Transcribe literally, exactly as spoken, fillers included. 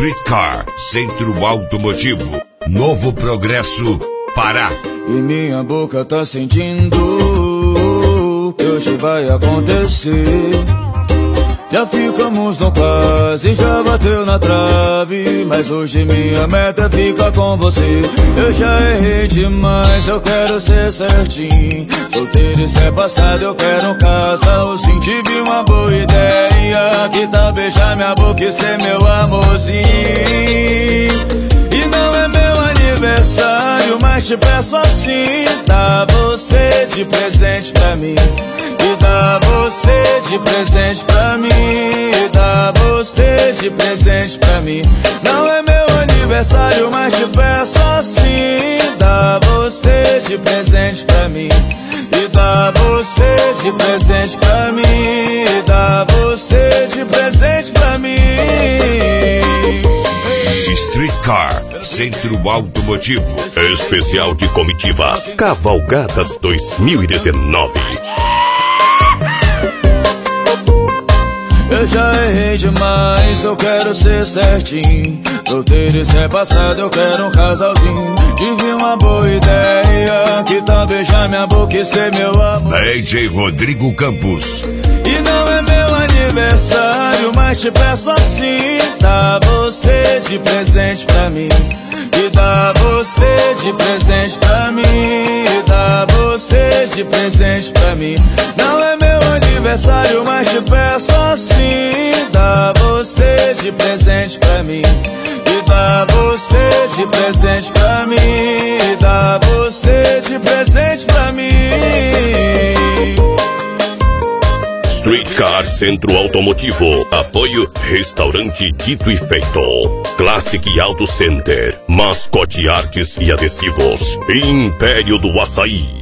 Streetcar, Centro Automotivo, Novo Progresso, Pará. E minha boca tá sentindo que hoje vai acontecer. Já ficamos no quase, já bateu na trave, mas hoje minha meta é ficar com você. Eu já errei demais, eu quero ser certinho. Solteiro isso é passado, eu quero um casalzinho. Tive uma boa ideia, que tal beijar minha boca e ser meu amorzinho. E não é meu aniversário, mas te peço assim, dá você de presente pra mim. E dá você de presente pra mim. E dá você de presente pra mim. Não é meu aniversário, mas te peço assim, dá você de presente pra mim. E dá você de presente pra mim. E dá você de presente pra mim. Streetcar, Centro Automotivo. Especial de comitivas Cavalgadas dois mil e dezenove. Eu já errei demais, eu quero ser certinho. Solteiro isso é passado, eu quero um casalzinho. Tive uma boa ideia, que tal beijar minha boca e ser meu amor. D J Rodrigo Campos. E não é meu aniversário, mas te peço assim, dá você de presente pra mim. E dá você de presente pra mim. E dá você de presente pra mim. Não é meu aniversário, mas te peço assim, dá você de presente pra mim. E dá você de presente pra mim. E dá você de presente pra mim. Streetcar Centro Automotivo. Apoio Restaurante Dito e Feito. Classic Auto Center. Mascote Artes e Adesivos. Império do Açaí.